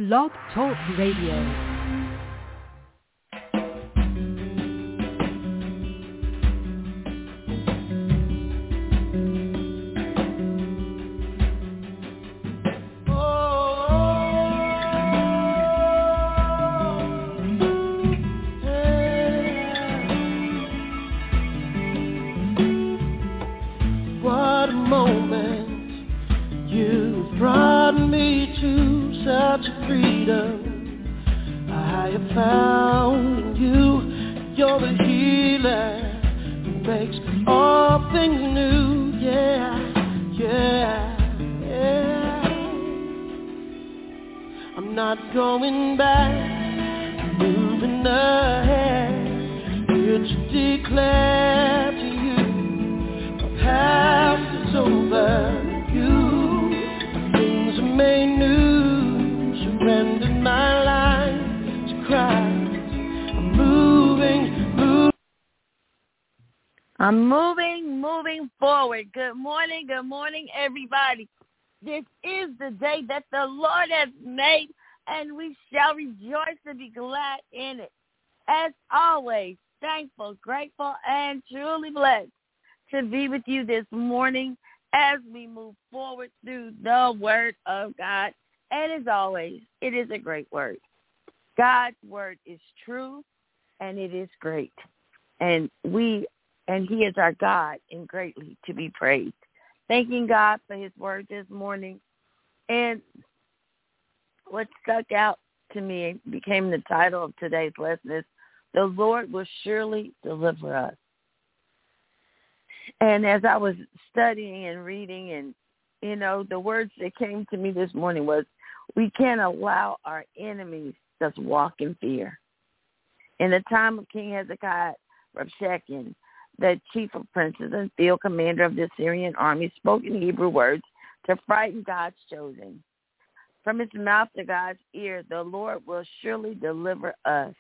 Blog Talk Radio. Good morning, everybody. This is the day that the Lord has made, and we shall rejoice and be glad in it. As always, thankful, grateful, and truly blessed to be with you this morning as we move forward through the Word of God. And as always, it is a great word. God's word is true, and it is great. And He is our God and greatly to be praised. Thanking God for his word this morning. And what stuck out to me became the title of today's lesson is, The Lord Will Surely Deliver Us. And as I was studying and reading, and, the words that came to me this morning was, we can't allow our enemies to walk in fear. In the time of King Hezekiah, Rabshakeh, the chief of princes and field commander of the Syrian army, spoke in Hebrew words to frighten God's chosen. From his mouth to God's ear, the Lord will surely deliver us.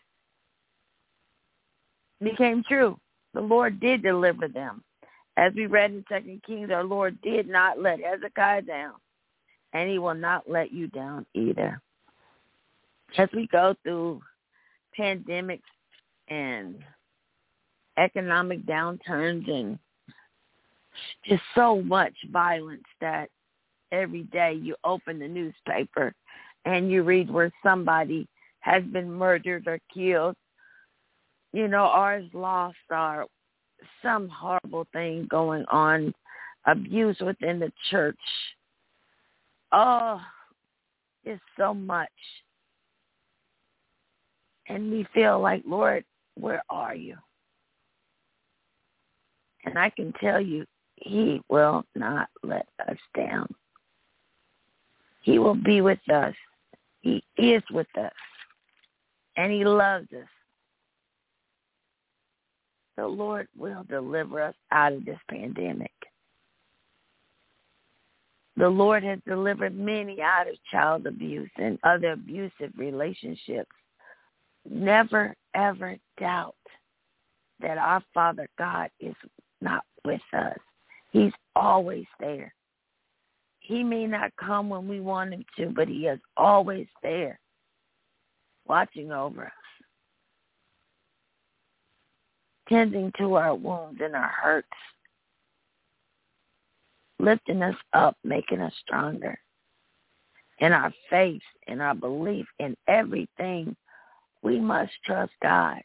It became true. The Lord did deliver them. As we read in 2 Kings, our Lord did not let Hezekiah down, and he will not let you down either. As we go through pandemics and economic downturns and just so much violence that every day you open the newspaper and you read where somebody has been murdered or killed, or is lost, or some horrible thing going on, abuse within the church. Oh, it's so much. And we feel like, Lord, where are you? And I can tell you, he will not let us down. He will be with us. He is with us. And he loves us. The Lord will deliver us out of this pandemic. The Lord has delivered many out of child abuse and other abusive relationships. Never, ever doubt that our Father God is not with us. He's always there. He may not come when we want him to, but he is always there, watching over us, tending to our wounds and our hurts, lifting us up, making us stronger in our faith, in our belief, in everything. We must trust God.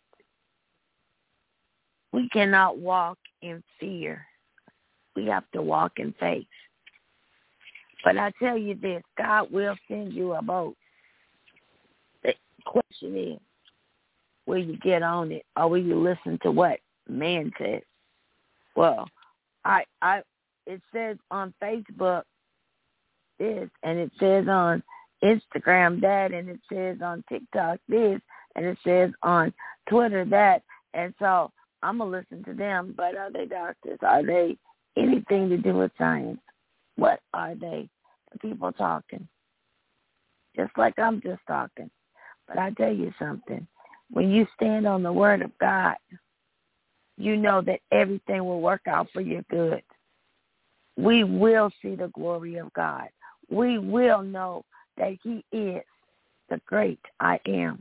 We cannot walk in fear. We have to walk in faith. But I tell you this, God will send you a boat. The question is, will you get on it, or will you listen to what man says? Well, it says on Facebook this, and it says on Instagram that, and it says on TikTok this, and it says on Twitter that, and so I'm going to listen to them. But are they doctors? Are they anything to do with science? What are they? The people talking. Just like I'm just talking. But I tell you something. When you stand on the word of God, you know that everything will work out for your good. We will see the glory of God. We will know that he is the great I am.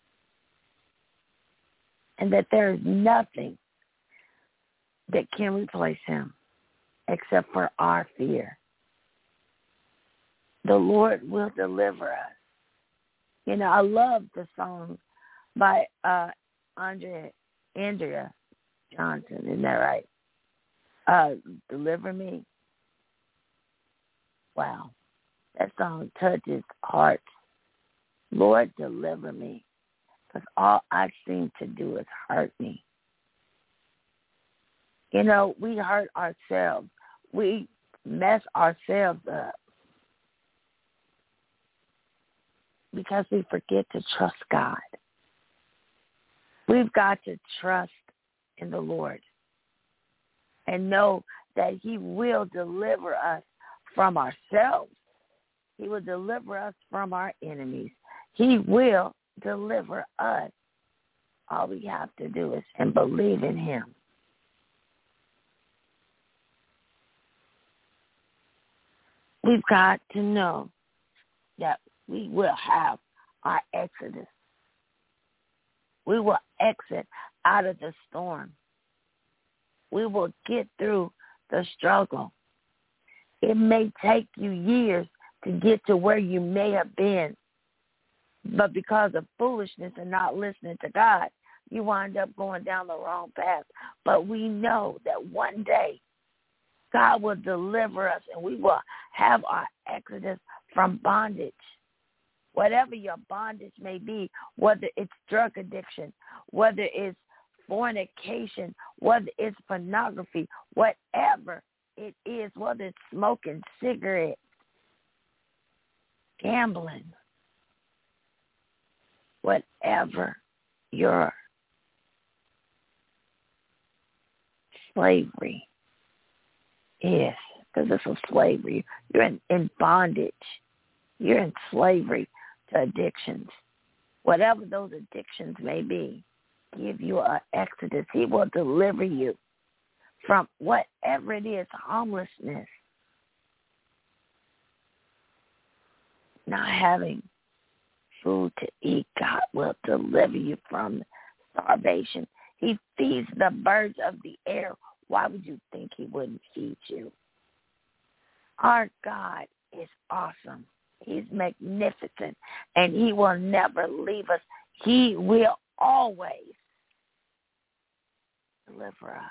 And that there is nothing that can replace him except for our fear. The Lord will deliver us. You know, I love the song by Andrea Johnson. Isn't that right? Deliver Me. Wow. That song touches hearts. Lord, deliver me. Because all I seem to do is hurt me. You know, we hurt ourselves. We mess ourselves up because we forget to trust God. We've got to trust in the Lord and know that he will deliver us from ourselves. He will deliver us from our enemies. He will deliver us. All we have to do is believe in him. We've got to know that we will have our exodus. We will exit out of the storm. We will get through the struggle. It may take you years to get to where you may have been, but because of foolishness and not listening to God, you wind up going down the wrong path. But we know that one day God will deliver us and we will have our exodus from bondage. Whatever your bondage may be, whether it's drug addiction, whether it's fornication, whether it's pornography, whatever it is, whether it's smoking cigarettes, gambling, whatever your slavery is, because it's a slavery. You're in bondage. You're in slavery to addictions. Whatever those addictions may be, give you an exodus. He will deliver you from whatever it is, homelessness, not having food to eat. God will deliver you from starvation. He feeds the birds of the air. Why would you think he wouldn't feed you? Our God is awesome. He's magnificent, and he will never leave us. He will always deliver us.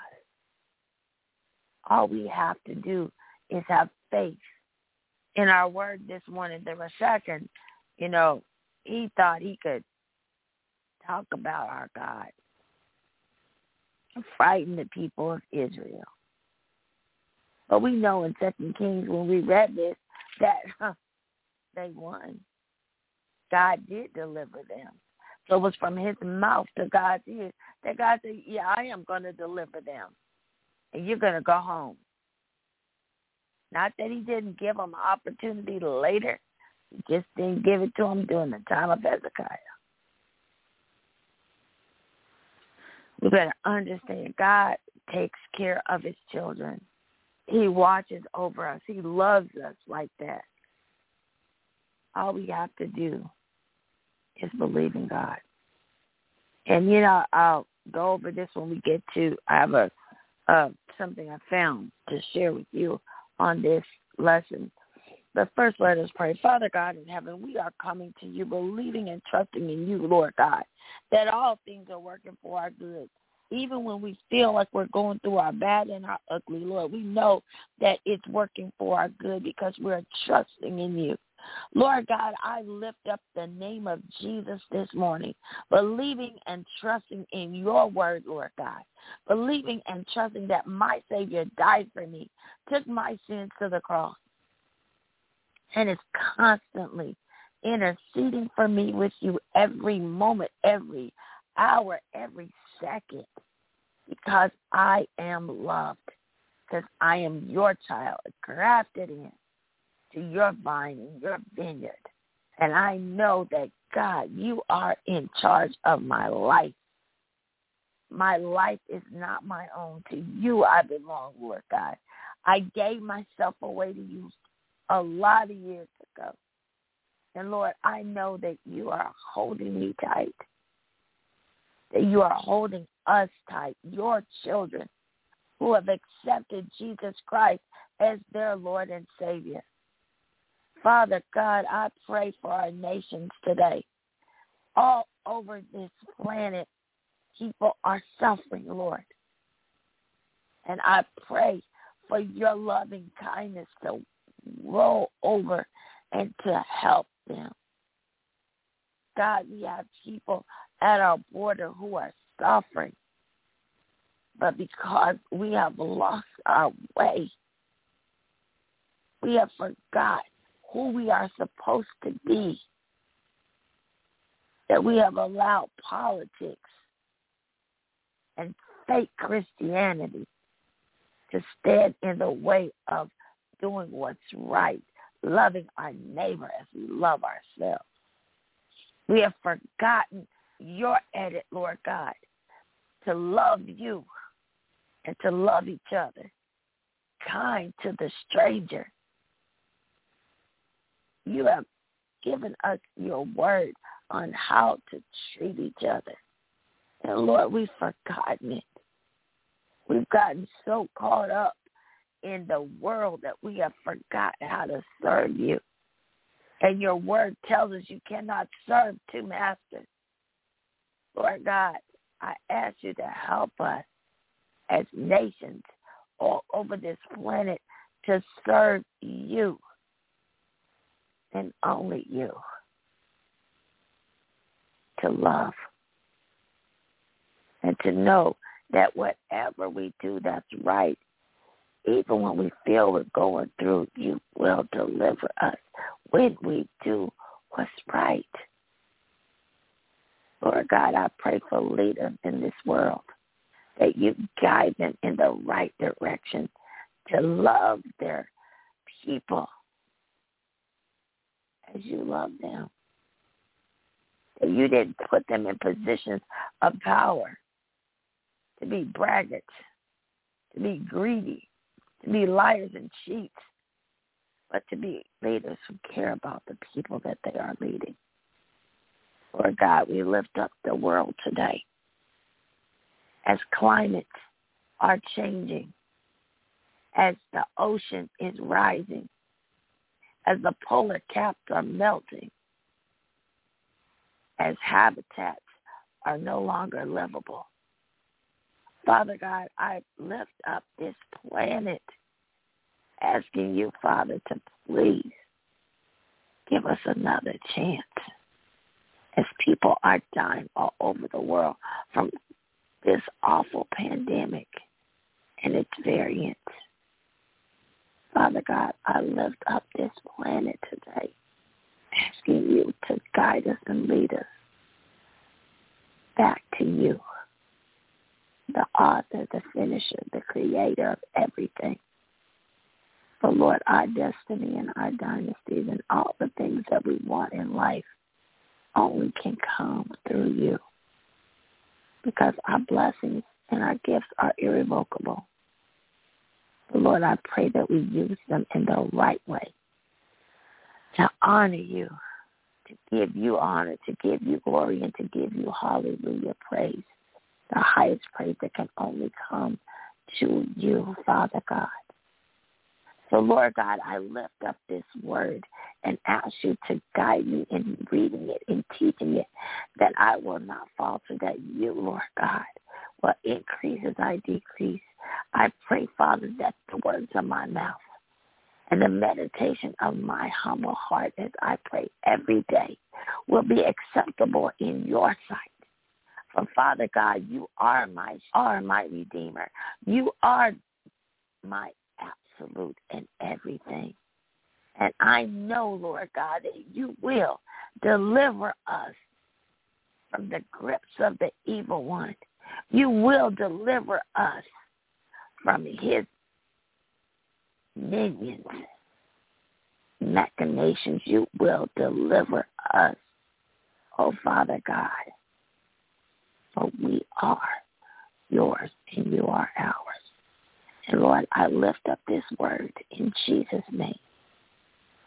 All we have to do is have faith. In our word this morning, the Rashakan, you know, he thought he could talk about our God and frighten the people of Israel. But we know in 2 Kings when we read this that they won. God did deliver them. So it was from his mouth to God's ears that God said, yeah, I am going to deliver them. And you're going to go home. Not that he didn't give them an opportunity later. He just didn't give it to them during the time of Hezekiah. We better understand God takes care of his children. He watches over us. He loves us like that. All we have to do is believe in God. And, you know, I'll go over this when we get to, I have something I found to share with you on this lesson. But first, let us pray. Father God in heaven, we are coming to you, believing and trusting in you, Lord God, that all things are working for our good. Even when we feel like we're going through our bad and our ugly, Lord, we know that it's working for our good because we're trusting in you. Lord God, I lift up the name of Jesus this morning, believing and trusting in your word, Lord God, believing and trusting that my Savior died for me, took my sins to the cross, and is constantly interceding for me with you every moment, every hour, every second, because I am loved, because I am your child, grafted in to your vine and your vineyard. And I know that, God, you are in charge of my life. My life is not my own. To you I belong, Lord God. I gave myself away to you a lot of years ago. And Lord, I know that you are holding me tight, that you are holding us tight, your children who have accepted Jesus Christ as their Lord and Savior. Father God, I pray for our nations today. All over this planet, people are suffering, Lord. And I pray for your loving kindness to roll over and to help them. God, we have people at our border who are suffering. But because we have lost our way, we have forgot who we are supposed to be, that we have allowed politics and fake Christianity to stand in the way of doing what's right, loving our neighbor as we love ourselves. We have forgotten your edit, Lord God, to love you and to love each other, kind to the stranger. You have given us your word on how to treat each other. And Lord, we've forgotten it. We've gotten so caught up in the world that we have forgotten how to serve you. And your word tells us you cannot serve two masters. Lord God, I ask you to help us as nations all over this planet to serve you and only you, to love and to know that whatever we do that's right, even when we feel we're going through, you will deliver us when we do what's right. Lord God, I pray for leaders in this world, that you guide them in the right direction to love their people as you love them. That you didn't put them in positions of power to be braggarts, to be greedy, to be liars and cheats, but to be leaders who care about the people that they are leading. Lord God, we lift up the world today as climates are changing, as the ocean is rising, as the polar caps are melting, as habitats are no longer livable. Father God, I lift up this planet, asking you, Father, to please give us another chance as people are dying all over the world from this awful pandemic and its variants. Father God, I lift up this planet today, asking you to guide us and lead us back to you, the author, the finisher, the creator of everything. But Lord, our destiny and our dynasties and all the things that we want in life only can come through you, because our blessings and our gifts are irrevocable. But Lord, I pray that we use them in the right way to honor you, to give you honor, to give you glory, and to give you hallelujah praise, the highest praise that can only come to you, Father God. So, Lord God, I lift up this word and ask you to guide me in reading it and teaching it, that I will not falter, that you, Lord God, will increase as I decrease. I pray, Father, that the words of my mouth and the meditation of my humble heart as I pray every day will be acceptable in your sight. For, Father God, you are my Redeemer. You are my absolute and everything. And I know, Lord God, that you will deliver us from the grips of the evil one. You will deliver us from his minions, machinations. You will deliver us, oh Father God. For we are yours and you are ours. And Lord, I lift up this word in Jesus' name.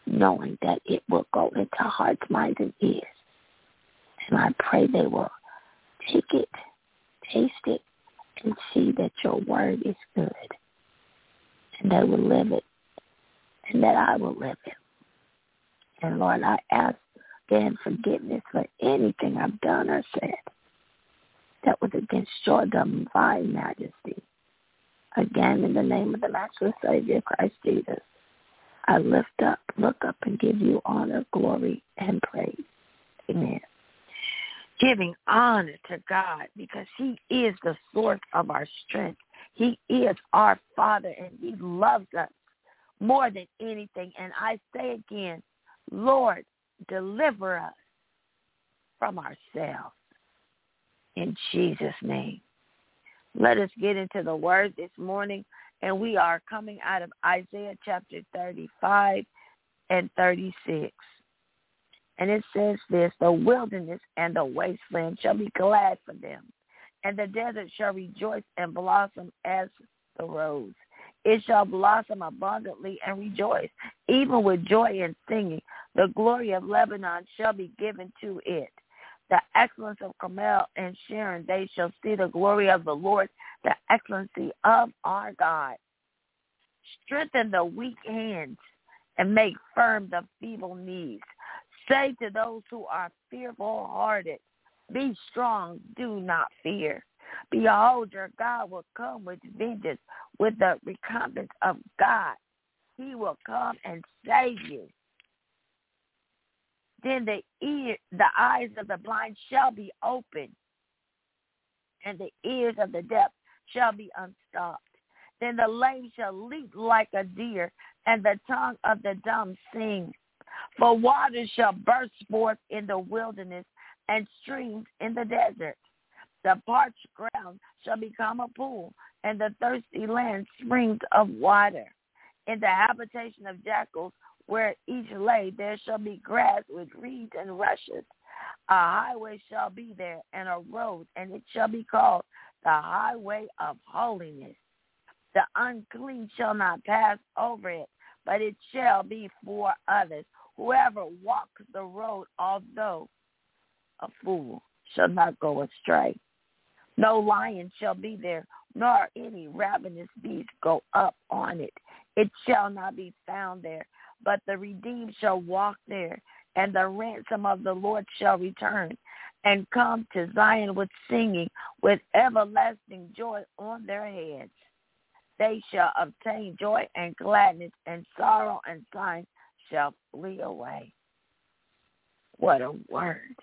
knowing that it will go into hearts, minds, and ears. And I pray they will take it, taste it, and see that your word is good. And they will live it, and that I will live it. And Lord, I ask again forgiveness for anything I've done or said that was against your divine majesty. Again, in the name of the matchless Savior, Christ Jesus, I look up, and give you honor, glory, and praise. Amen. Giving honor to God because he is the source of our strength. He is our Father, and he loves us more than anything. And I say again, Lord, deliver us from ourselves. In Jesus' name. Let us get into the word this morning, and we are coming out of Isaiah chapter 35 and 36. And it says this, the wilderness and the wasteland shall be glad for them, and the desert shall rejoice and blossom as the rose. It shall blossom abundantly and rejoice, even with joy and singing. The glory of Lebanon shall be given to it. The excellence of Carmel and Sharon, they shall see the glory of the Lord, the excellency of our God. Strengthen the weak hands and make firm the feeble knees. Say to those who are fearful-hearted, be strong, do not fear. Behold, your God will come with vengeance, with the recompense of God. He will come and save you. Then the eyes of the blind shall be opened, and the ears of the deaf shall be unstopped. Then the lame shall leap like a deer, and the tongue of the dumb sing. For waters shall burst forth in the wilderness, and streams in the desert. The parched ground shall become a pool, and the thirsty land springs of water. In the habitation of jackals, where each lay, there shall be grass with reeds and rushes. A highway shall be there, and a road, and it shall be called the highway of holiness. The unclean shall not pass over it, but it shall be for others. Whoever walks the road, although a fool, shall not go astray. No lion shall be there, nor any ravenous beast go up on it. It shall not be found there. But the redeemed shall walk there, and the ransom of the Lord shall return, and come to Zion with singing, with everlasting joy on their heads. They shall obtain joy and gladness, and sorrow and sighing shall flee away. What a word.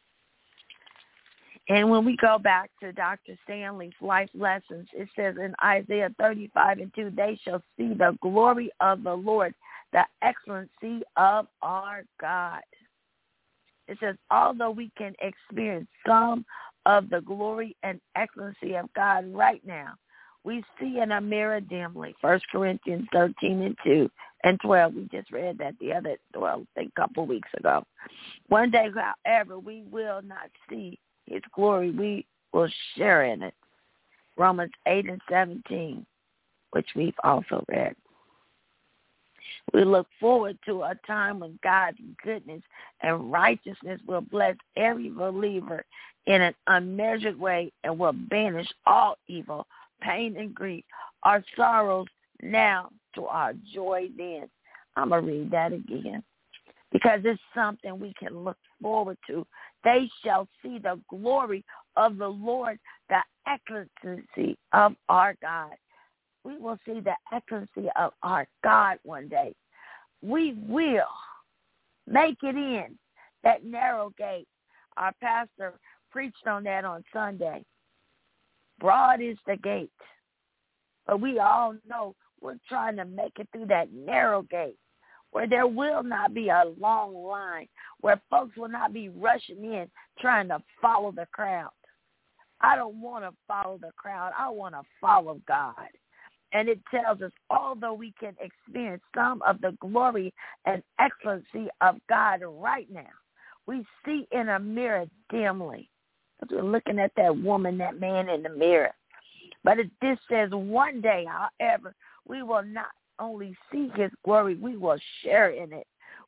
And when we go back to Dr. Stanley's life lessons, it says in Isaiah 35 and 2, they shall see the glory of the Lord, the excellency of our God. It says, although we can experience some of the glory and excellency of God right now, we see in a mirror dimly. 1 Corinthians 13 and 2 and 12. We just read that a couple weeks ago. One day, however, we will not see his glory. We will share in it. Romans 8 and 17, which we've also read. We look forward to a time when God's goodness and righteousness will bless every believer in an unmeasured way and will banish all evil, pain, and grief, our sorrows now to our joy then. I'm going to read that again because it's something we can look forward to. They shall see the glory of the Lord, the excellency of our God. We will see the excellency of our God one day. We will make it in that narrow gate. Our pastor preached on that on Sunday. Broad is the gate. But we all know we're trying to make it through that narrow gate where there will not be a long line, where folks will not be rushing in trying to follow the crowd. I don't want to follow the crowd. I want to follow God. And it tells us, although we can experience some of the glory and excellency of God right now, we see in a mirror dimly. As we're looking at that woman, that man in the mirror. But this says one day, however, we will not only see his glory, we will share in it.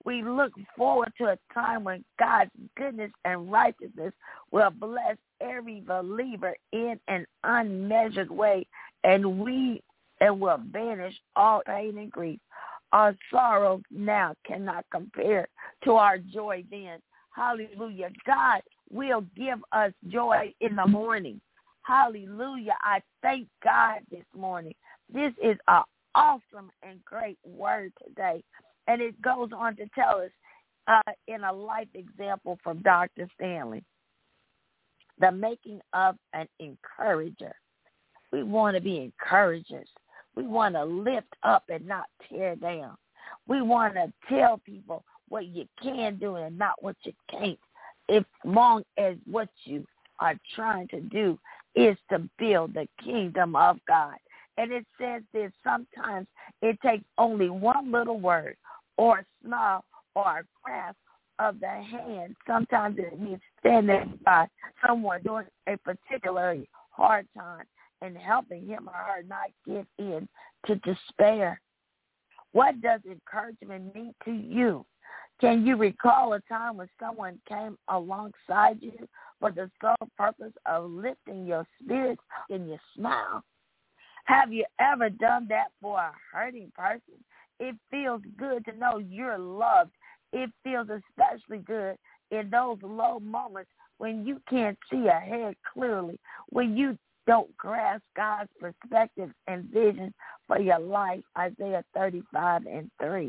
We look forward to a time when God's goodness and righteousness will bless every believer in an unmeasured way, and will banish all pain and grief. Our sorrow now cannot compare to our joy then. Hallelujah. God will give us joy in the morning. Hallelujah. I thank God this morning. This is an awesome and great word today. And it goes on to tell us in a life example from Dr. Stanley, the making of an encourager. We want to be encouragers. We want to lift up and not tear down. We want to tell people what you can do and not what you can't, as long as what you are trying to do is to build the kingdom of God. And it says this, sometimes it takes only one little word or a smile or a grasp of the hand. Sometimes it means standing by someone during a particularly hard time and helping him or her not give in to despair. What does encouragement mean to you? Can you recall a time when someone came alongside you for the sole purpose of lifting your spirits and your smile? Have you ever done that for a hurting person? It feels good to know you're loved. It feels especially good in those low moments when you can't see ahead clearly, when you don't grasp God's perspective and vision for your life, Isaiah 35:3.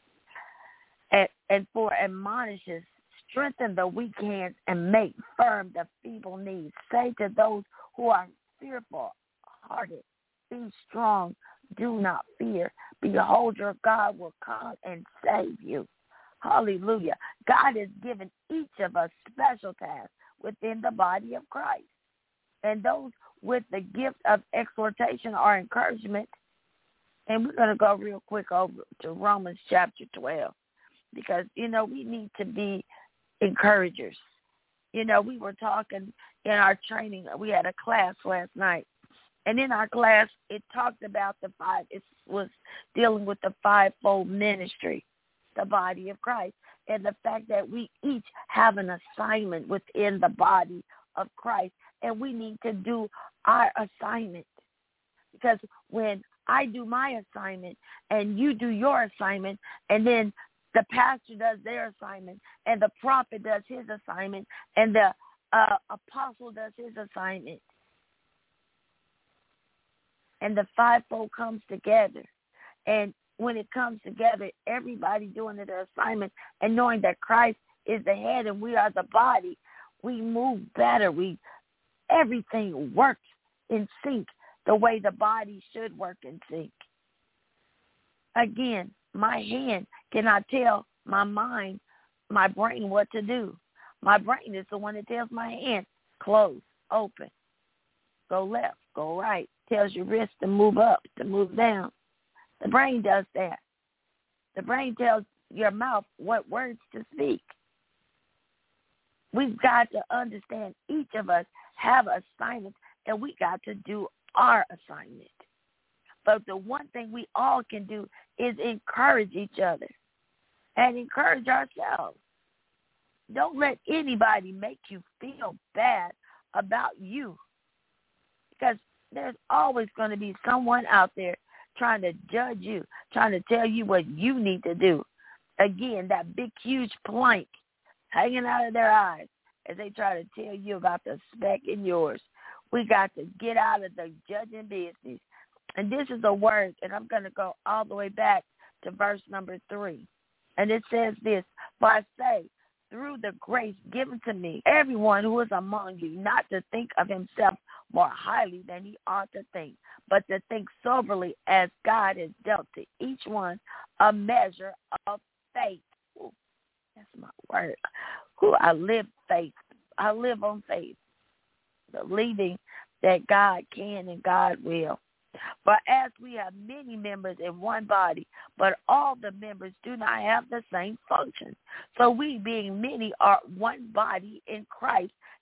And for admonishes, strengthen the weak hands and make firm the feeble knees. Say to those who are fearful-hearted, be strong, do not fear. Behold, your God will come and save you. Hallelujah. God has given each of us special tasks within the body of Christ. And those with the gift of exhortation or encouragement, and we're going to go real quick over to Romans chapter 12, because, we need to be encouragers. We were talking in our training. We had a class last night. And in our class, it talked about it was dealing with the fivefold ministry, the body of Christ, and the fact that we each have an assignment within the body of Christ, and we need to do our assignment. Because when I do my assignment and you do your assignment, and then the pastor does their assignment, and the prophet does his assignment, and the apostle does his assignment, and the fivefold comes together. And when it comes together, everybody doing their assignment and knowing that Christ is the head and we are the body, we move better. Everything works in sync the way the body should work in sync. Again, my hand cannot tell my mind, my brain what to do. My brain is the one that tells my hand, close, open, go left, go right. Tells your wrist to move up, to move down. The brain does that. The brain tells your mouth what words to speak. We've got to understand each of us have assignments, and we got to do our assignment. But the one thing we all can do is encourage each other and encourage ourselves. Don't let anybody make you feel bad about you, because there's always going to be someone out there trying to judge you, trying to tell you what you need to do. Again, that big, huge plank hanging out of their eyes as they try to tell you about the speck in yours. We got to get out of the judging business. And this is a word, and I'm going to go all the way back to verse number 3. And it says this, for I say, through the grace given to me, everyone who is among you, not to think of himself more highly than he ought to think, but to think soberly as God has dealt to each one a measure of faith. Ooh, that's my word. I live faith. I live on faith, believing that God can and God will. For as we have many members in one body, but all the members do not have the same function. So we, being many, are one body in Christ,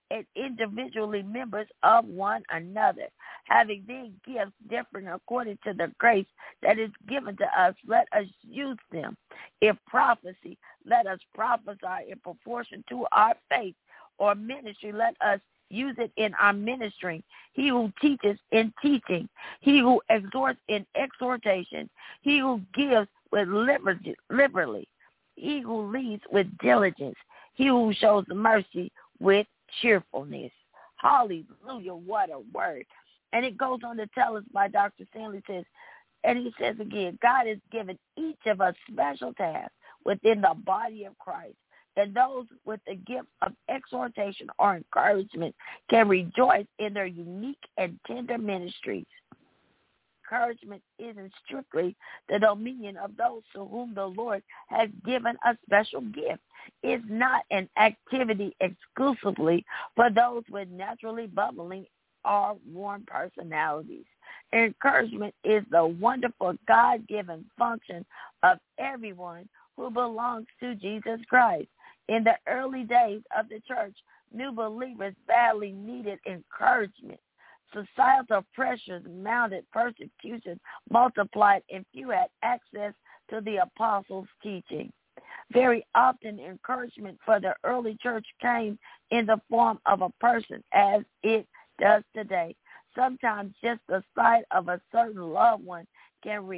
and individually members of one another, having then gifts different according to the grace that is given to us. Let us use them. If prophecy, let us prophesy in proportion to our faith, or ministry, let us use it in our ministry. He who teaches in teaching, he who exhorts in exhortation, he who gives with liberally, he who leads with diligence, he who shows mercy with cheerfulness. Hallelujah, what a word. And it goes on to tell us by Dr. Stanley says, and he says again, God has given each of us special tasks within the body of Christ. And those with the gift of exhortation or encouragement can rejoice in their unique and tender ministries. Encouragement isn't strictly the dominion of those to whom the Lord has given a special gift. It's not an activity exclusively for those with naturally bubbling or warm personalities. Encouragement is the wonderful God-given function of everyone who belongs to Jesus Christ. In the early days of the church, new believers badly needed encouragement. Societal pressures mounted, persecution multiplied, and few had access to the apostles' teaching. Very often, encouragement for the early church came in the form of a person, as it does today. Sometimes just the sight of a certain loved one can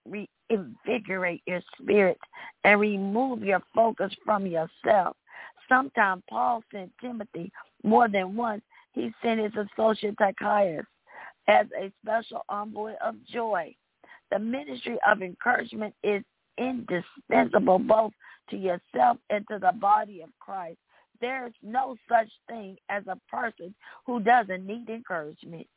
reinvigorate your spirit and remove your focus from yourself. Sometimes Paul sent Timothy more than once. He sent his associate Tychicus as a special envoy of joy. The ministry of encouragement is indispensable both to yourself and to the body of Christ. There is no such thing as a person who doesn't need encouragement.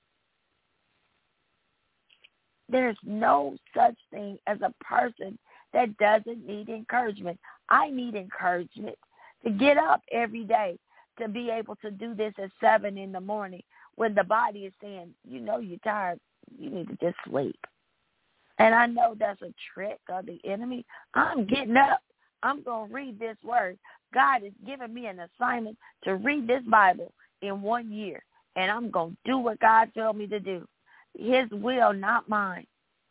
There's no such thing as a person that doesn't need encouragement. I need encouragement to get up every day, to be able to do this at 7 in the morning when the body is saying, you know, you're tired, you need to just sleep. And I know that's a trick of the enemy. I'm getting up. I'm going to read this word. God has given me an assignment to read this Bible in 1 year, and I'm going to do what God told me to do. His will, not mine.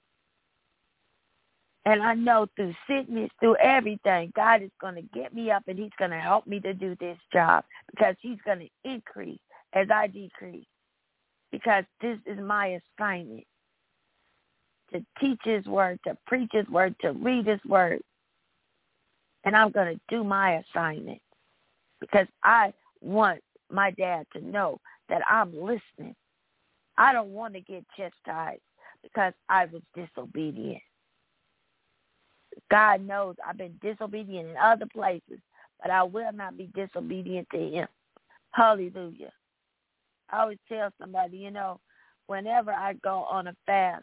And I know through sickness, through everything, God is going to get me up and he's going to help me to do this job because he's going to increase as I decrease, because this is my assignment, to teach his word, to preach his word, to read his word. And I'm going to do my assignment because I want my dad to know that I'm listening. I don't want to get chastised because I was disobedient. God knows I've been disobedient in other places, but I will not be disobedient to him. Hallelujah. I always tell somebody, you know, whenever I go on a fast,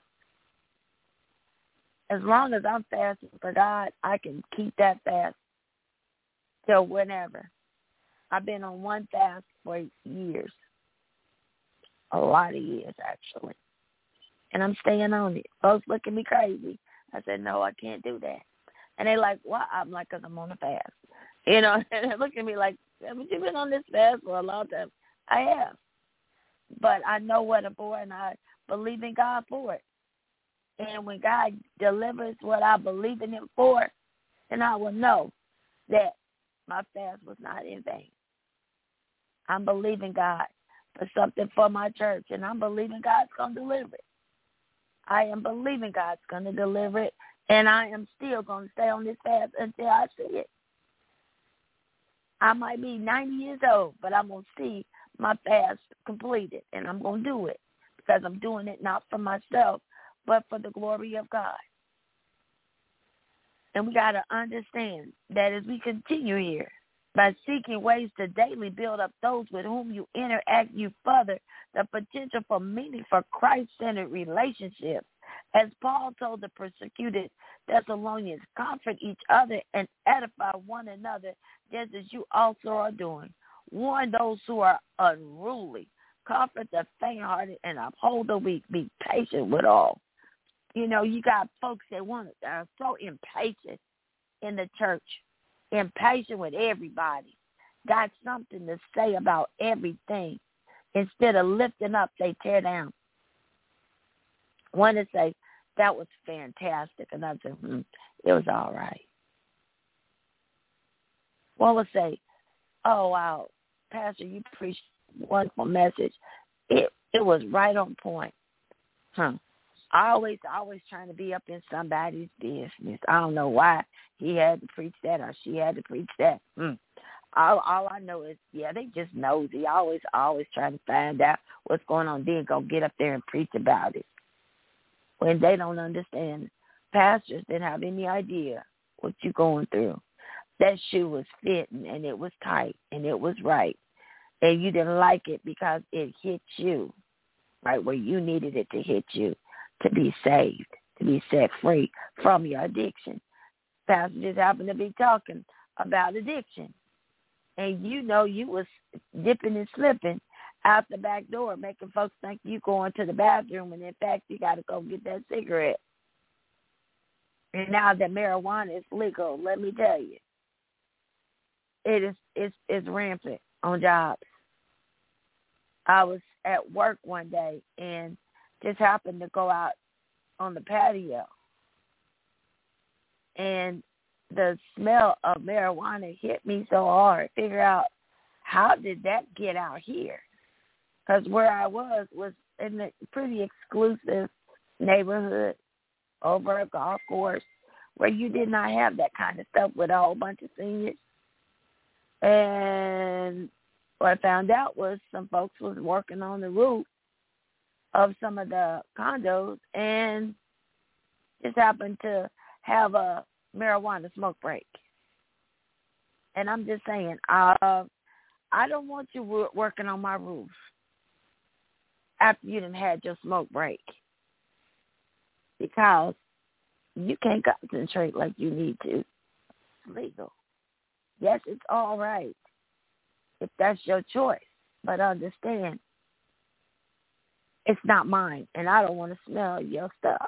as long as I'm fasting for God, I can keep that fast till whenever. I've been on one fast for years. A lot of years, actually. And I'm staying on it. Folks look at me crazy. I said, no, I can't do that. And they're like, why? I'm like, because I'm on a fast. You know, and they look at me like, haven't you been on this fast for a long time? I have. But I know what I'm for, and I believe in God for it. And when God delivers what I believe in him for, then I will know that my fast was not in vain. I'm believing God for something for my church, and I'm believing God's going to deliver it. I am believing God's going to deliver it, and I am still going to stay on this fast until I see it. I might be 90 years old, but I'm going to see my fast completed, and I'm going to do it because I'm doing it not for myself, but for the glory of God. And we got to understand that as we continue here, by seeking ways to daily build up those with whom you interact, you further the potential for meaningful Christ-centered relationships. As Paul told the persecuted Thessalonians, comfort each other and edify one another, just as you also are doing. Warn those who are unruly. Comfort the faint-hearted and uphold the weak. Be patient with all. You know, you got folks that are so impatient in the church. Impatient with everybody. got something to say about everything. Instead of lifting up, they tear down. One to say, that was fantastic. Another say, it was all right. One would say, oh, wow, Pastor, you preached a wonderful message. It was right on point. Always trying to be up in somebody's business. I don't know why he had to preach that or she had to preach that. All I know is, they just nosy. Always trying to find out what's going on. Then go get up there and preach about it. When they don't understand, pastors didn't have any idea what you're going through. That shoe was fitting, and it was tight, and it was right. And you didn't like it because it hit you right where you needed it to hit you to be saved, to be set free from your addiction. Pastor just happened to be talking about addiction. And you was dipping and slipping out the back door, making folks think you going to the bathroom, and in fact, you got to go get that cigarette. And now that marijuana is legal, let me tell you, it's rampant on jobs. I was at work one day and just happened to go out on the patio, and the smell of marijuana hit me so hard. Figure out, how did that get out here? Because where I was in a pretty exclusive neighborhood over a golf course where you did not have that kind of stuff with a whole bunch of seniors. And what I found out was some folks was working on the roof of some of the condos and just happened to have a marijuana smoke break. And I'm just saying, I don't want you working on my roof after you done had your smoke break, because you can't concentrate like you need to. It's legal. Yes, it's all right if that's your choice, but understand, it's not mine, and I don't want to smell your stuff.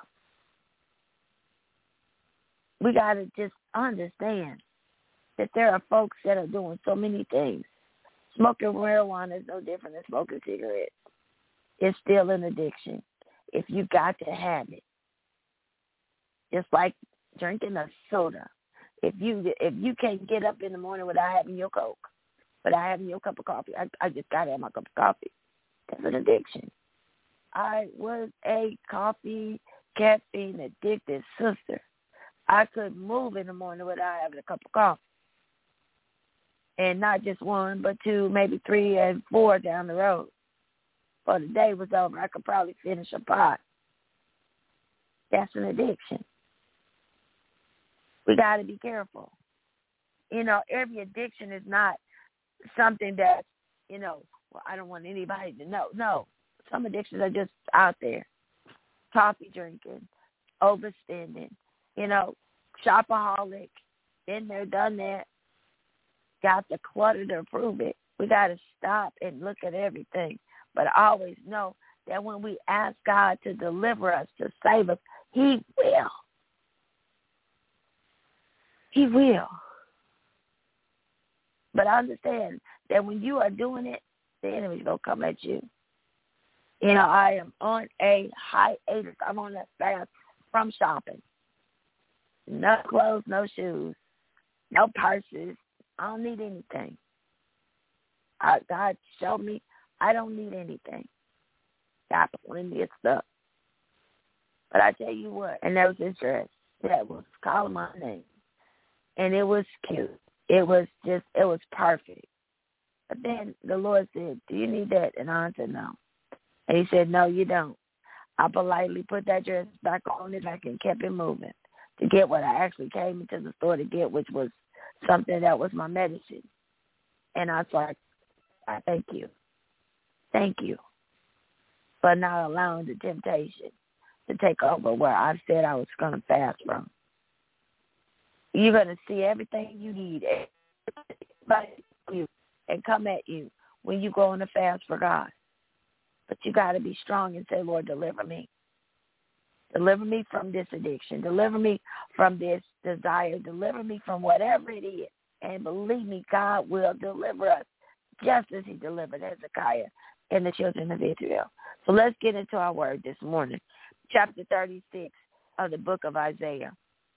We got to just understand that there are folks that are doing so many things. Smoking marijuana is no different than smoking cigarettes. It's still an addiction if you got to have it. Just like drinking a soda. If you can't get up in the morning without having your Coke, without having your cup of coffee, I just got to have my cup of coffee. That's an addiction. I was a coffee, caffeine addicted sister. I couldn't move in the morning without having a cup of coffee. And not just one, but two, maybe three and four down the road. Before the day was over, I could probably finish a pot. That's an addiction. We got to be careful. Every addiction is not something that, I don't want anybody to know. No, some addictions are just out there. Coffee drinking, overspending, shopaholic, been there, done that, got the clutter to prove it. We got to stop and look at everything. But always know that when we ask God to deliver us, to save us, He will. He will. But understand that when you are doing it, the enemy's going to come at you. I am on a hiatus. I'm on a fast from shopping. No clothes, no shoes, no purses. I don't need anything. God showed me I don't need anything. Got plenty of stuff. But I tell you what, and that was his dress. That was calling my name. And it was cute. It was perfect. But then the Lord said, do you need that? And I said, no. And he said, no, you don't. I politely put that dress back on it like and kept it moving to get what I actually came into the store to get, which was something that was my medicine. And I was like, I thank you. Thank you for not allowing the temptation to take over where I said I was going to fast from. You're going to see everything you need and come at you when you go on a fast for God. But you got to be strong and say, Lord, deliver me. Deliver me from this addiction. Deliver me from this desire. Deliver me from whatever it is. And believe me, God will deliver us just as he delivered Hezekiah and the children of Israel. So let's get into our word this morning. Chapter 36 of the book of Isaiah.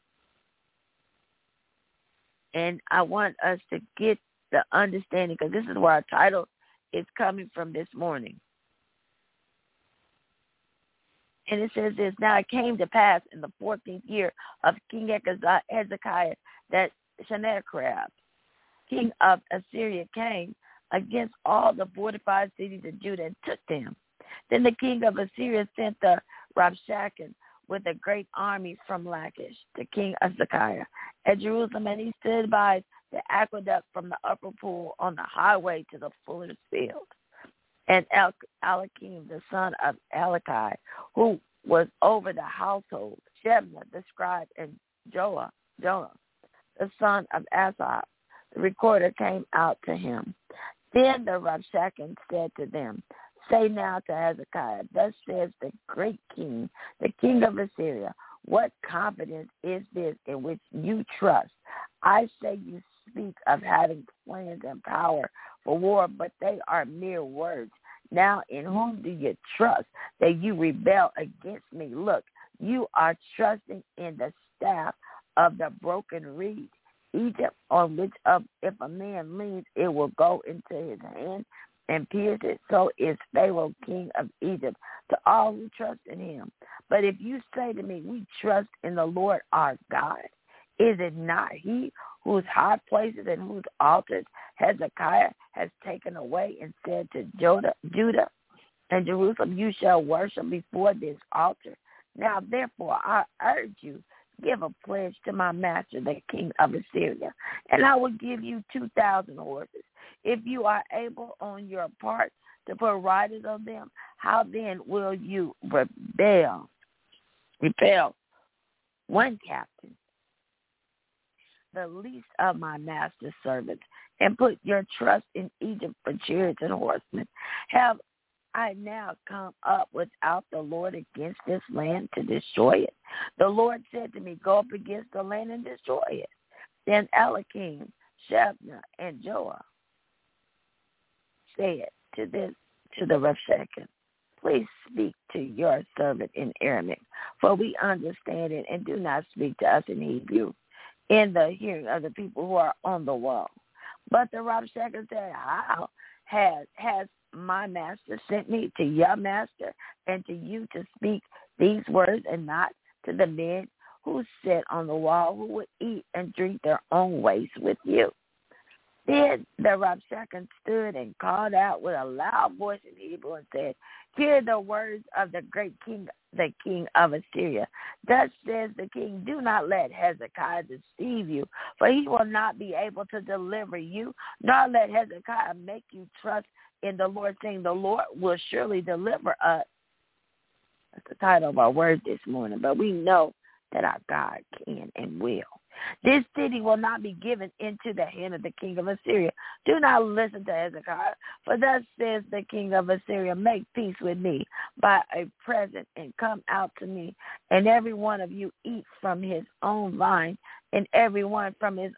And I want us to get the understanding, because this is where our title is coming from this morning. And it says this: Now it came to pass in the 14th year of King Hezekiah that Sennacherib, king of Assyria, came against all the fortified cities of Judah and took them. Then the king of Assyria sent the Rabshakeh with a great army from Lachish, the king of Hezekiah, at Jerusalem, and he stood by the aqueduct from the upper pool on the highway to the fuller's field. And Eliakim, the son of Elikai, who was over the household, Shebna, the scribe, and Jonah, the son of Asaph, the recorder, came out to him. Then the Rabshakeh said to them, Say now to Hezekiah, thus says the great king, the king of Assyria, what confidence is this in which you trust? I say you speak of having plans and power for war, but they are mere words. Now in whom do you trust that you rebel against me? Look, you are trusting in the staff of the broken reed, Egypt, on which if a man leans, it will go into his hand and pierce it. So is Pharaoh, king of Egypt, to all who trust in him. But if you say to me, we trust in the Lord our God, is it not he whose high places and whose altars Hezekiah has taken away and said to Judah and Jerusalem, you shall worship before this altar? Now, therefore, I urge you, give a pledge to my master, the king of Assyria, and I will give you 2,000 horses. If you are able on your part to put riders on them, how then will you repel one captain, the least of my master's servants, and put your trust in Egypt for chariots and horsemen? Have I now come up without the Lord against this land to destroy it? The Lord said to me, go up against the land and destroy it. Then Eliakim, Shebna, and Joah said to the Rabshakeh, please speak to your servant in Aramaic, for we understand it, and do not speak to us in Hebrew in the hearing of the people who are on the wall. But the Rabshakeh said, how has my master sent me to your master and to you to speak these words, and not to the men who sit on the wall, who would eat and drink their own waste with you? Then the Rabshakeh stood and called out with a loud voice in Hebrew and said, hear the words of the great king, the king of Assyria. Thus says the king, do not let Hezekiah deceive you, for he will not be able to deliver you, nor let Hezekiah make you trust in the Lord, saying, the Lord will surely deliver us. That's the title of our word this morning, but we know that our God can and will. This city will not be given into the hand of the king of Assyria. Do not listen to Hezekiah, for thus says the king of Assyria, make peace with me by a present and come out to me, and every one of you eat from his own vine, and every one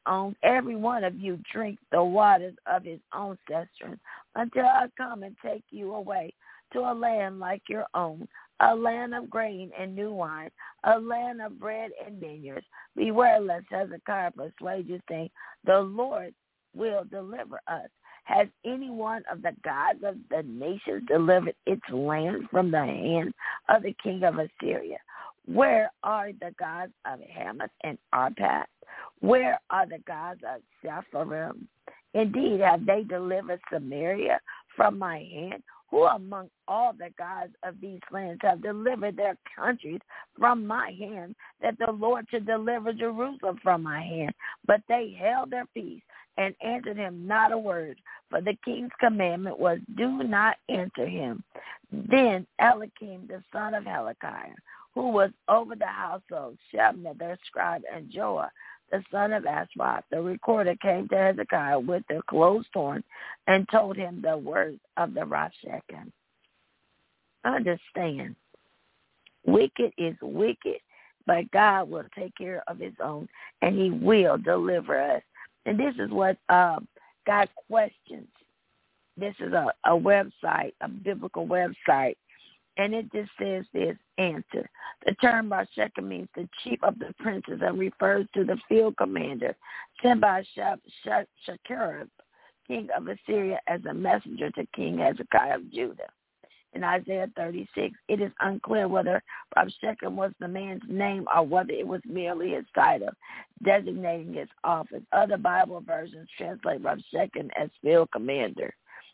of you drink the waters of his own cistern, until I come and take you away to a land like your own, a land of grain and new wine, a land of bread and vineyards. Beware lest Hezekiah persuade you, saying, the Lord will deliver us. Has any one of the gods of the nations delivered its land from the hand of the king of Assyria? Where are the gods of Hamath and Arpad? Where are the gods of Sepharvaim? Indeed, have they delivered Samaria from my hand? Who among all the gods of these lands have delivered their countries from my hand, that the Lord should deliver Jerusalem from my hand? But they held their peace and answered him not a word, for the king's commandment was, do not answer him. Then Eliakim, the son of Hilkiah, who was over the household, Shebna, their scribe, and Joah, the son of Asaph, the recorder, came to Hezekiah with their clothes torn and told him the words of the Rabshakeh. Understand, wicked is wicked, but God will take care of his own, and he will deliver us. And this is what God questions. This is a website, a biblical website. And it just says this answer. The term Rabshakeh means the chief of the princes and refers to the field commander sent by Sennacherib, king of Assyria, as a messenger to King Hezekiah of Judah. In Isaiah 36, it is unclear whether Rabshakeh was the man's name or whether it was merely his title, designating his office. Other Bible versions translate Rabshakeh as field commander.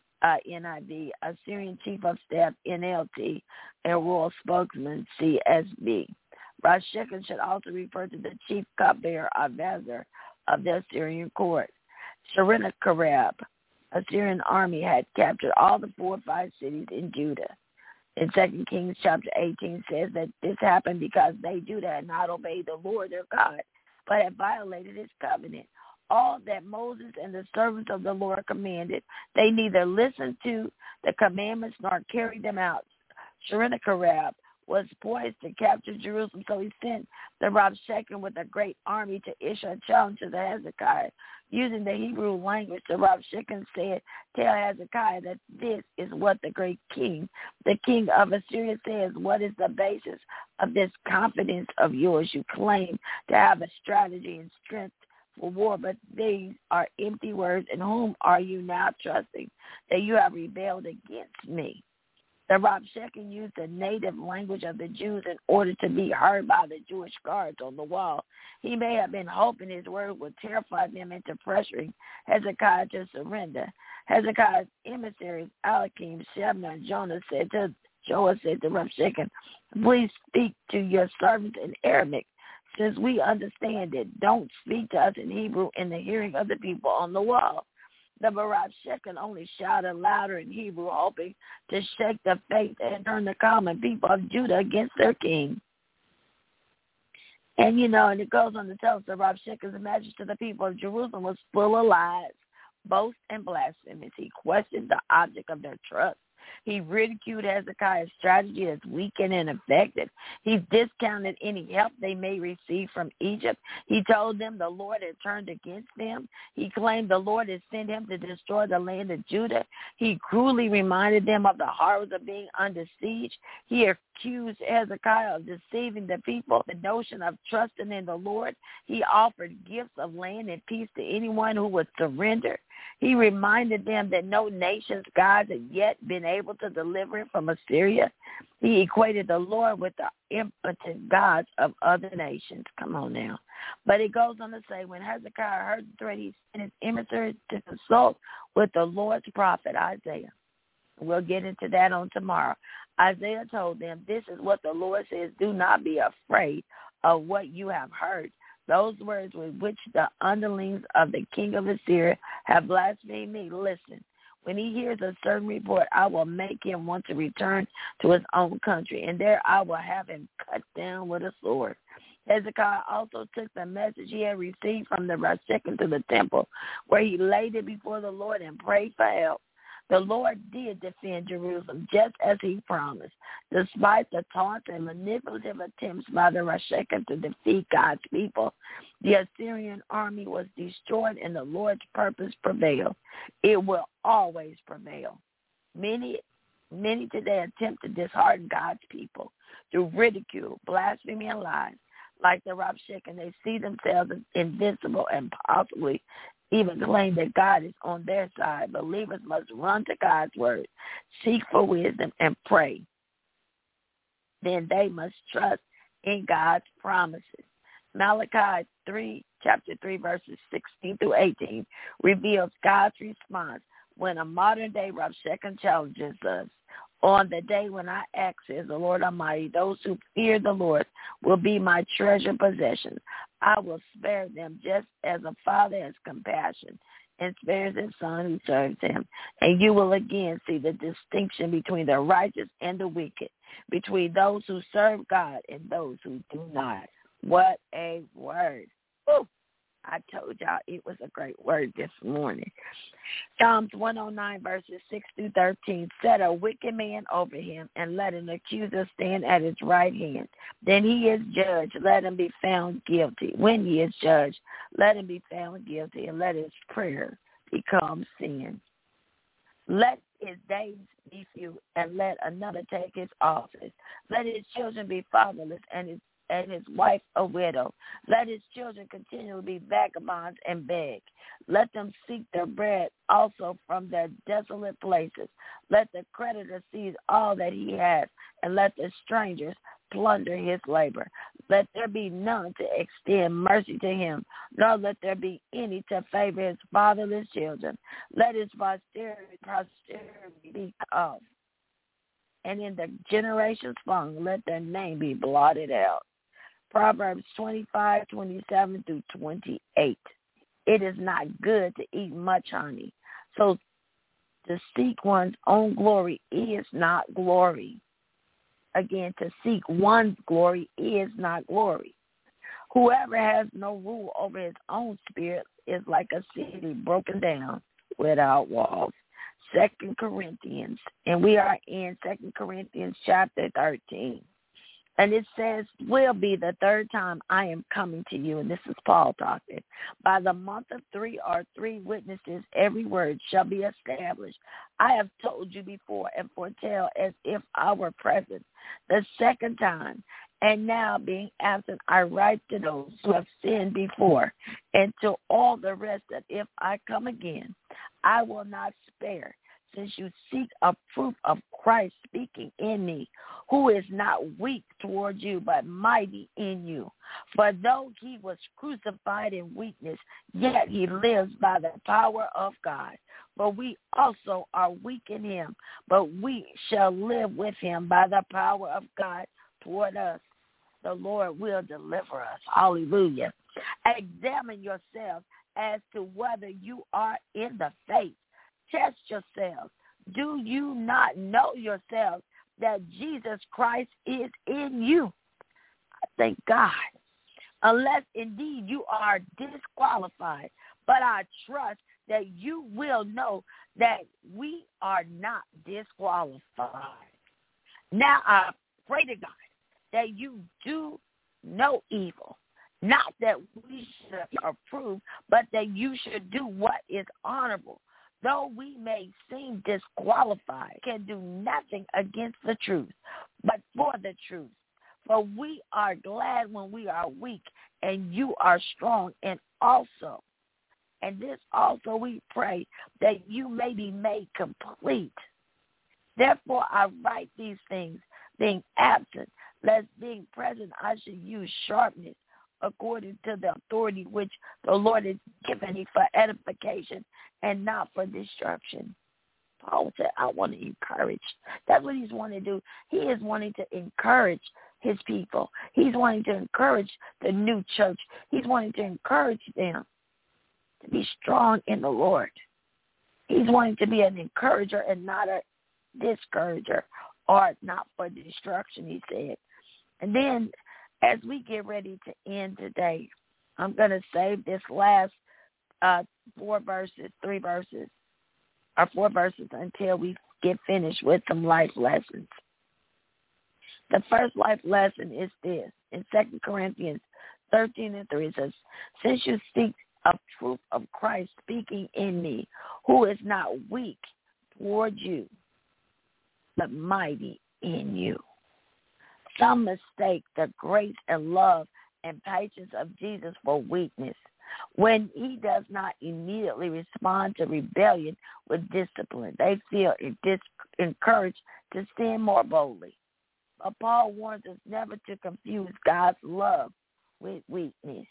NIV, Assyrian Chief of Staff, NLT, and Royal Spokesman, CSB. Rabshakeh should also refer to the chief cupbearer or Vazir of the Assyrian court. Sennacherib, Assyrian army, had captured all the fortified cities in Judah. In 2 Kings chapter 18 says that this happened because they, Judah, had not obeyed the Lord their God, but had violated his covenant. All that Moses and the servants of the Lord commanded, they neither listened to the commandments nor carried them out. Sennacherib was poised to capture Jerusalem, so he sent the Rabshakeh with a great army to issue a challenge to the Hezekiah. Using the Hebrew language, the Rabshakeh said, "Tell Hezekiah that this is what the great king, the king of Assyria, says. What is the basis of this confidence of yours? You claim to have a strategy and strength for war, but these are empty words. In whom are you now trusting that you have rebelled against me?" The Rabshakeh used the native language of the Jews in order to be heard by the Jewish guards on the wall. He may have been hoping his word would terrify them into pressuring Hezekiah to surrender. Hezekiah's emissaries, Eliakim, Shebna, and Joah said to Rabshakeh, "Please speak to your servants in Aramaic. Since we understand it, don't speak to us in Hebrew in the hearing of the people on the wall." The Rabshakeh only shouted louder in Hebrew, hoping to shake the faith and turn the common people of Judah against their king. And and it goes on to tell us the Rabshakeh's message to the people of Jerusalem was full of lies, boast, and blasphemies. He questioned the object of their trust. He ridiculed Hezekiah's strategy as weak and ineffective. He discounted any help they may receive from Egypt. He told them the Lord had turned against them. He claimed the Lord had sent him to destroy the land of Judah. He cruelly reminded them of the horrors of being under siege. He accused Hezekiah of deceiving the people, the notion of trusting in the Lord. He offered gifts of land and peace to anyone who would surrender. He reminded them that no nation's gods had yet been able to deliver him from Assyria. He equated the Lord with the impotent gods of other nations. Come on now. But it goes on to say, when Hezekiah heard the threat, he sent his emissaries to consult with the Lord's prophet Isaiah. We'll get into that on tomorrow. Isaiah told them, "This is what the Lord says, do not be afraid of what you have heard. Those words with which the underlings of the king of Assyria have blasphemed me. Listen, when he hears a certain report, I will make him want to return to his own country, and there I will have him cut down with a sword." Hezekiah also took the message he had received from the Rabshakeh to the temple, where he laid it before the Lord and prayed for help. The Lord did defend Jerusalem just as he promised. Despite the taunts and manipulative attempts by the Rabshakeh to defeat God's people, the Assyrian army was destroyed and the Lord's purpose prevailed. It will always prevail. Many today attempt to dishearten God's people through ridicule, blasphemy, and lies. Like the Rabshakeh, they see themselves as invincible and possibly even claim that God is on their side. Believers must run to God's word, seek for wisdom, and pray. Then they must trust in God's promises. Malachi chapter 3, verses 16 through 18 reveals God's response when a modern-day Rabshakeh challenges us. On the day when I act, says the Lord Almighty, those who fear the Lord will be my treasured possession. I will spare them just as a father has compassion and spares his son who serves him. And you will again see the distinction between the righteous and the wicked, between those who serve God and those who do not. What a word. Ooh, I told y'all it was a great word this morning. Psalms 109, verses 6 through 13. Set a wicked man over him, and let an accuser stand at his right hand. Then he is judged, let him be found guilty. When he is judged, let him be found guilty, and let his prayer become sin. Let his days be few, and let another take his office. Let his children be fatherless, and his wife a widow. Let his children continually be vagabonds and beg. Let them seek their bread also from their desolate places. Let the creditor seize all that he has, and let the strangers plunder his labor. Let there be none to extend mercy to him, nor let there be any to favor his fatherless children. Let his posterity be cut off, and in the generations following, let their name be blotted out. Proverbs 25, 27 through 28. It is not good to eat much honey, so to seek one's own glory is not glory. Again, to seek one's glory is not glory. Whoever has no rule over his own spirit is like a city broken down without walls. 2 Corinthians, and we are in 2 Corinthians chapter 13. And it says, will be the third time I am coming to you. And this is Paul talking. By the month of 3 or 3 witnesses, every word shall be established. I have told you before and foretell as if I were present the second time. And now being absent, I write to those who have sinned before, and to all the rest that if I come again, I will not spare, since you seek a proof of Christ speaking in me, who is not weak toward you, but mighty in you. For though he was crucified in weakness, yet he lives by the power of God. For we also are weak in him, but we shall live with him by the power of God toward us. The Lord will deliver us. Hallelujah. Examine yourselves as to whether you are in the faith. Test yourselves. Do you not know yourselves that Jesus Christ is in you? I thank God. Unless indeed you are disqualified. But I trust that you will know that we are not disqualified. Now I pray to God that you do no evil. Not that we should approve, but that you should do what is honorable. Though we may seem disqualified, can do nothing against the truth, but for the truth. For we are glad when we are weak, and you are strong. And this also we pray, that you may be made complete. Therefore I write these things, being absent, lest being present I should use sharpness, according to the authority which the Lord has given me for edification and not for destruction. Paul said, I want to encourage. That's what he's wanting to do. He is wanting to encourage his people. He's wanting to encourage the new church. He's wanting to encourage them to be strong in the Lord. He's wanting to be an encourager and not a discourager, or not for destruction, he said. And then as we get ready to end today, I'm going to save this last 4 verses until we get finished with some life lessons. The first life lesson is this. In 2 Corinthians 13:3, it says, since you seek a proof of Christ speaking in me, who is not weak toward you, but mighty in you. Some mistake the grace and love and patience of Jesus for weakness, when he does not immediately respond to rebellion with discipline. They feel encouraged to sin more boldly. But Paul warns us never to confuse God's love with weakness.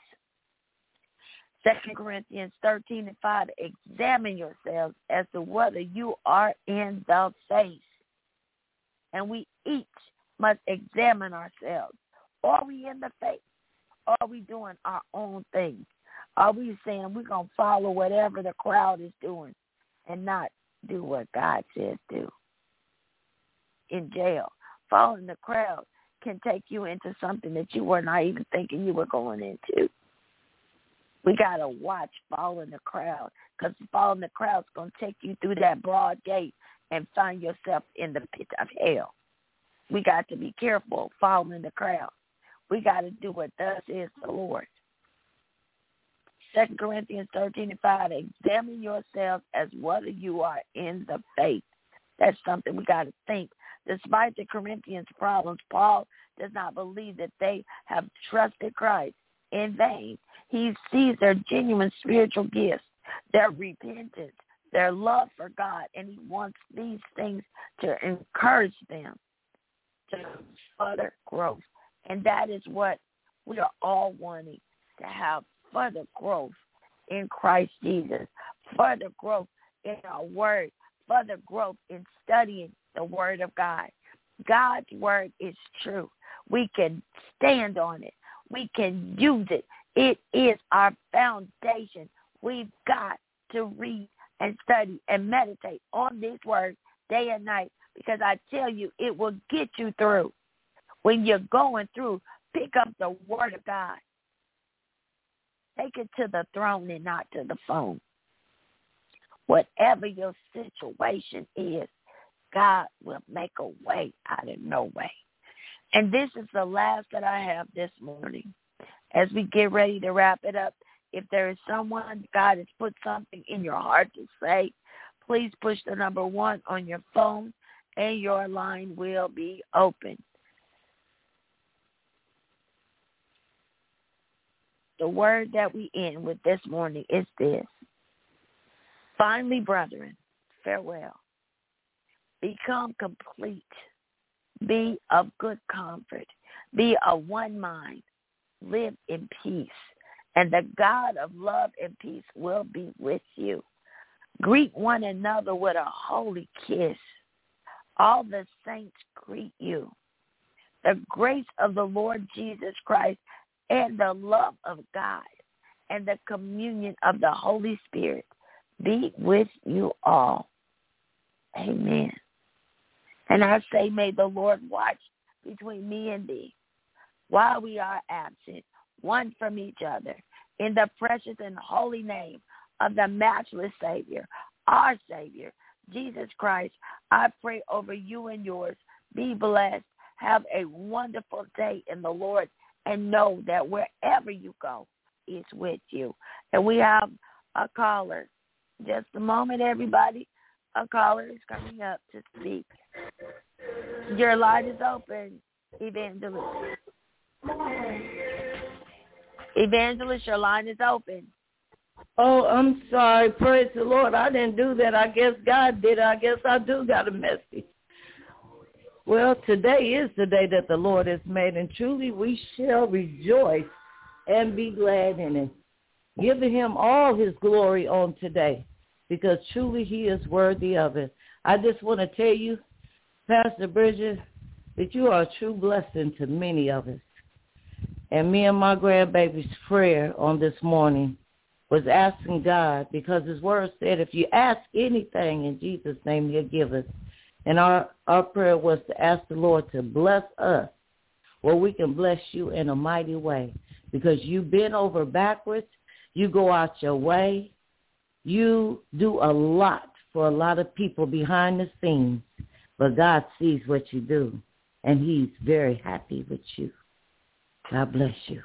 2 Corinthians 13:5, examine yourselves as to whether you are in the faith. And we each must examine ourselves. Are we in the faith? Are we doing our own thing? Are we saying we're going to follow whatever the crowd is doing and not do what God says do? In jail, following the crowd can take you into something that you were not even thinking you were going into. We got to watch following the crowd, because following the crowd is going to take you through that broad gate and find yourself in the pit of hell. We got to be careful following the crowd. We got to do what thus is the Lord. 2 Corinthians 13:5, examine yourselves as whether you are in the faith. That's something we got to think. Despite the Corinthians' problems, Paul does not believe that they have trusted Christ in vain. He sees their genuine spiritual gifts, their repentance, their love for God, and he wants these things to encourage them to further growth. And that is what we are all wanting, to have further growth in Christ Jesus, further growth in our word, further growth in studying the word of God. God's word is true. We can stand on it. We can use it. It is our foundation. We've got to read and study and meditate on this word day and night, because I tell you, it will get you through. When you're going through, pick up the word of God. Take it to the throne and not to the phone. Whatever your situation is, God will make a way out of no way. And this is the last that I have this morning. As we get ready to wrap it up, if there is someone God has put something in your heart to say, please push the number 1 on your phone and your line will be open. The word that we end with this morning is this. Finally, brethren, farewell. Become complete. Be of good comfort. Be of one mind. Live in peace. And the God of love and peace will be with you. Greet one another with a holy kiss. All the saints greet you. The grace of the Lord Jesus Christ and the love of God and the communion of the Holy Spirit be with you all. Amen. And I say, may the Lord watch between me and thee while we are absent, one from each other, in the precious and holy name of the matchless Savior, our Savior, Jesus Christ. I pray over you and yours. Be blessed. Have a wonderful day in the Lord, and know that wherever you go, it's with you. And we have a caller. Just a moment, everybody. A caller is coming up to speak. Your line is open, Evangelist. Evangelist, your line is open. Oh, I'm sorry. Praise the Lord. I didn't do that. I guess God did. I guess I do got a message. Well, today is the day that the Lord has made, and truly we shall rejoice and be glad in it. Giving him all his glory on today, because truly he is worthy of it. I just want to tell you, Pastor Bridget, that you are a true blessing to many of us. And me and my grandbaby's prayer on this morning was asking God, because his word said, if you ask anything in Jesus' name, he'll give us. And our prayer was to ask the Lord to bless us, where we can bless you in a mighty way, because you bend over backwards, you go out your way, you do a lot for a lot of people behind the scenes, but God sees what you do, and he's very happy with you. God bless you.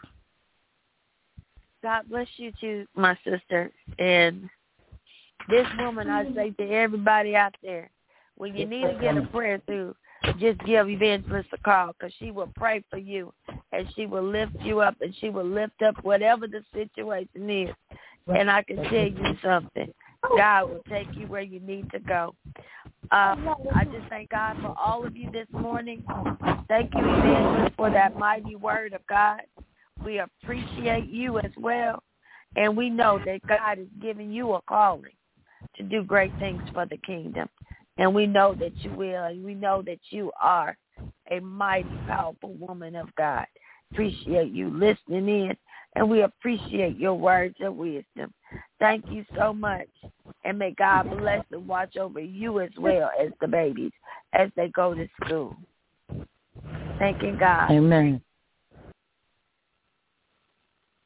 God bless you too, my sister. And this woman, I say to everybody out there, when you need to get a prayer through, just give Evangelist a call, because she will pray for you, and she will lift you up, and she will lift up whatever the situation is. And I can tell you something. God will take you where you need to go. I just thank God for all of you this morning. Thank you, Evangelist, for that mighty word of God. We appreciate you as well. And we know that God is giving you a calling to do great things for the kingdom. And we know that you will. And we know that you are a mighty, powerful woman of God. Appreciate you listening in. And we appreciate your words of wisdom. Thank you so much. And may God bless and watch over you as well as the babies as they go to school. Thanking God. Amen.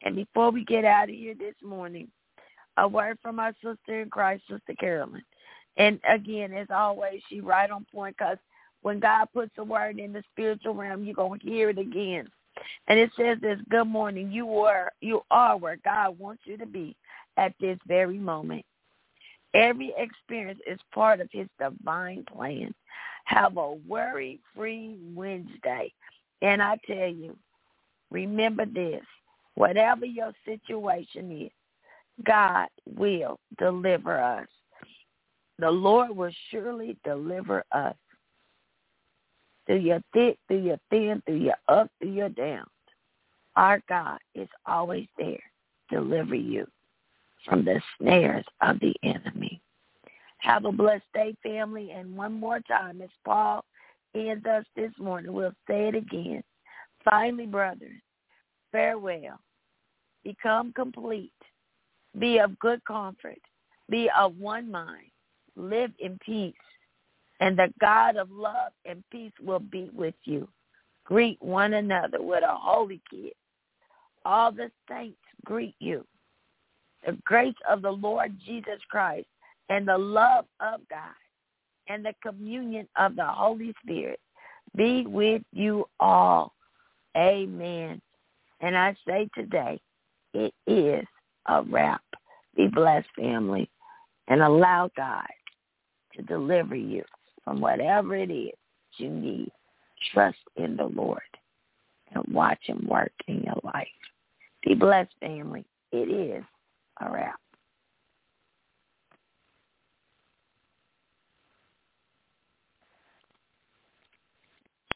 And before we get out of here this morning, a word from our sister in Christ, Sister Carolyn. And again, as always, she right on point, because when God puts a word in the spiritual realm, you're going to hear it again. And it says this: good morning. You are where God wants you to be at this very moment. Every experience is part of his divine plan. Have a worry-free Wednesday. And I tell you, remember this: whatever your situation is, God will deliver us. The Lord will surely deliver us. Through your thick, through your thin, through your up, through your down. Our God is always there to deliver you from the snares of the enemy. Have a blessed day, family. And one more time, as Paul ends us this morning, we'll say it again. Finally, brothers, farewell. Become complete. Be of good comfort. Be of one mind. Live in peace. And the God of love and peace will be with you. Greet one another with a holy kiss. All the saints greet you. The grace of the Lord Jesus Christ and the love of God and the communion of the Holy Spirit be with you all. Amen. And I say today, it is a wrap. Be blessed, family, and allow God to deliver you from whatever it is you need. Trust in the Lord and watch him work in your life. Be blessed, family. It is a wrap.